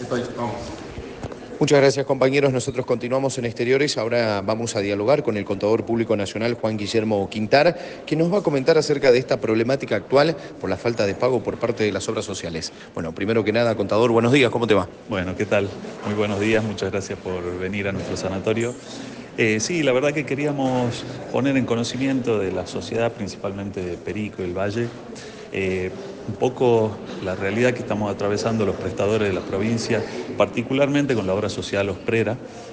estoy, vamos. Muchas gracias, compañeros. Nosotros continuamos en Exteriores. Ahora vamos a dialogar con el Contador Público Nacional, Juan Guillermo Quintar, que nos va a comentar acerca de esta problemática actual por la falta de pago por parte de las obras sociales. Bueno, primero que nada, Contador, buenos días, ¿cómo te va? Bueno, ¿qué tal? Muy buenos días, muchas gracias por venir a nuestro sanatorio. Sí, la verdad que queríamos poner en conocimiento de la sociedad, principalmente de Perico y el Valle, un poco la realidad que estamos atravesando los prestadores de la provincia, particularmente con la obra social Osprera,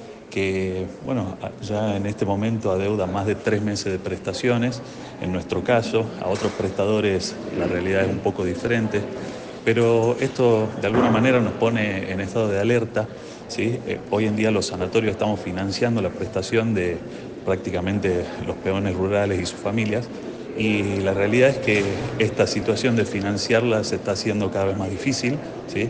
que bueno, ya en este momento adeuda más de 3 meses de prestaciones. En nuestro caso, a otros prestadores la realidad es un poco diferente, pero esto de alguna manera nos pone en estado de alerta, ¿sí? Hoy en día los sanatorios estamos financiando la prestación de prácticamente los peones rurales y sus familias, y la realidad es que esta situación de financiarla se está haciendo cada vez más difícil, ¿sí?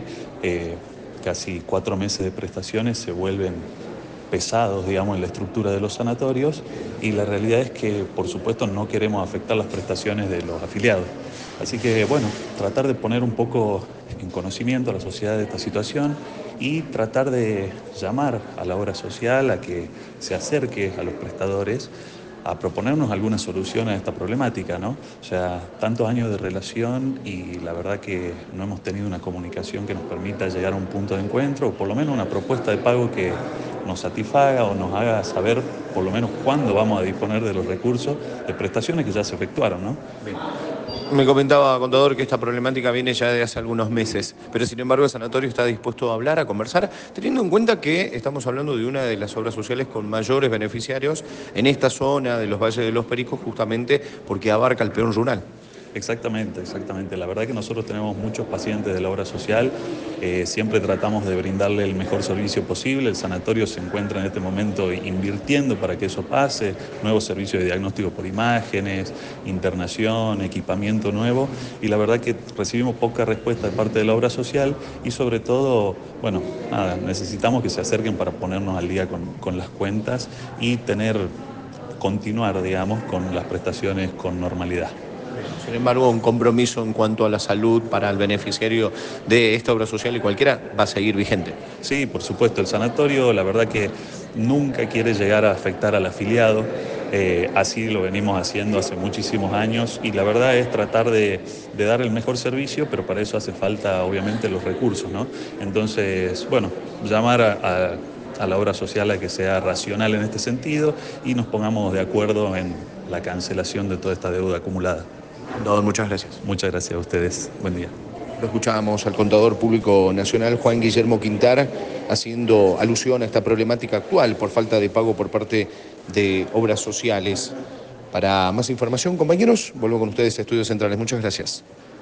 Casi 4 meses de prestaciones se vuelven pesados, digamos, en la estructura de los sanatorios, y la realidad es que, por supuesto, no queremos afectar las prestaciones de los afiliados. Así que, bueno, tratar de poner un poco en conocimiento a la sociedad de esta situación y tratar de llamar a la obra social a que se acerque a los prestadores a proponernos alguna solución a esta problemática, ¿no? O sea, tantos años de relación y la verdad que no hemos tenido una comunicación que nos permita llegar a un punto de encuentro, o por lo menos una propuesta de pago que nos satisfaga o nos haga saber por lo menos cuándo vamos a disponer de los recursos de prestaciones que ya se efectuaron, ¿no? Bien. Me comentaba, Contador, que esta problemática viene ya de hace algunos meses, pero sin embargo el sanatorio está dispuesto a hablar, a conversar, teniendo en cuenta que estamos hablando de una de las obras sociales con mayores beneficiarios en esta zona de los Valles de los Pericos, justamente porque abarca el peón rural. Exactamente, exactamente. La verdad que nosotros tenemos muchos pacientes de la obra social, siempre tratamos de brindarle el mejor servicio posible. El sanatorio se encuentra en este momento invirtiendo para que eso pase, nuevos servicios de diagnóstico por imágenes, internación, equipamiento nuevo, y la verdad que recibimos poca respuesta de parte de la obra social y sobre todo, bueno, nada, necesitamos que se acerquen para ponernos al día con las cuentas y continuar, digamos, con las prestaciones con normalidad. Sin embargo, un compromiso en cuanto a la salud para el beneficiario de esta obra social y cualquiera va a seguir vigente. Sí, por supuesto, el sanatorio la verdad que nunca quiere llegar a afectar al afiliado, así lo venimos haciendo hace muchísimos años, y la verdad es tratar de dar el mejor servicio, pero para eso hace falta obviamente los recursos, ¿no? Entonces, bueno, llamar a la obra social a que sea racional en este sentido y nos pongamos de acuerdo en la cancelación de toda esta deuda acumulada. Contador, muchas gracias. Muchas gracias a ustedes. Buen día. Lo escuchábamos al Contador Público Nacional, Juan Guillermo Quintar, haciendo alusión a esta problemática actual por falta de pago por parte de obras sociales. Para más información, compañeros, vuelvo con ustedes a Estudios Centrales. Muchas gracias.